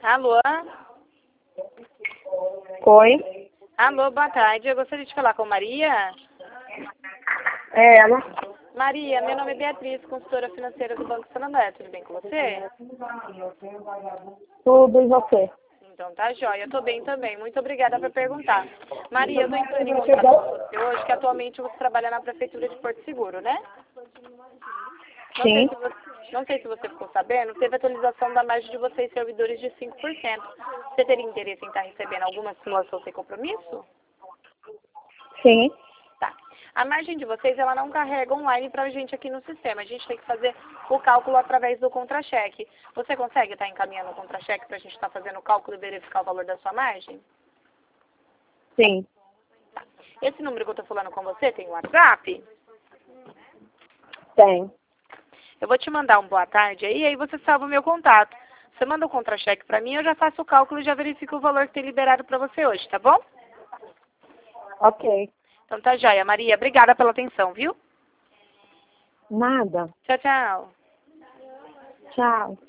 Alô? Oi? Alô, boa tarde. Eu gostaria de falar com Maria. É ela? Maria, meu nome é Beatriz, consultora financeira do Banco Santander. Tudo bem com você? Tudo e você? Então tá jóia. Eu tô bem também. Muito obrigada por perguntar. Maria, eu tô entrando em contato com você hoje, que atualmente você trabalha na Prefeitura de Porto Seguro, né? Sim. Não sei se você ficou sabendo, teve atualização da margem de vocês servidores de 5%. Você teria interesse em estar recebendo alguma simulação sem compromisso? Sim. Tá. A margem de vocês, ela não carrega online pra gente aqui no sistema. A gente tem que fazer o cálculo através do contra-cheque. Você consegue estar encaminhando o contra-cheque pra gente estar fazendo o cálculo e verificar o valor da sua margem? Sim. Tá. Esse número que eu tô falando com você tem WhatsApp? Tem. Eu vou te mandar um boa tarde aí você salva o meu contato. Você manda o contra-cheque pra mim, eu já faço o cálculo e já verifico o valor que tem liberado pra você hoje, tá bom? Ok. Então tá jóia. Maria, obrigada pela atenção, viu? Nada. Tchau, tchau. Tchau.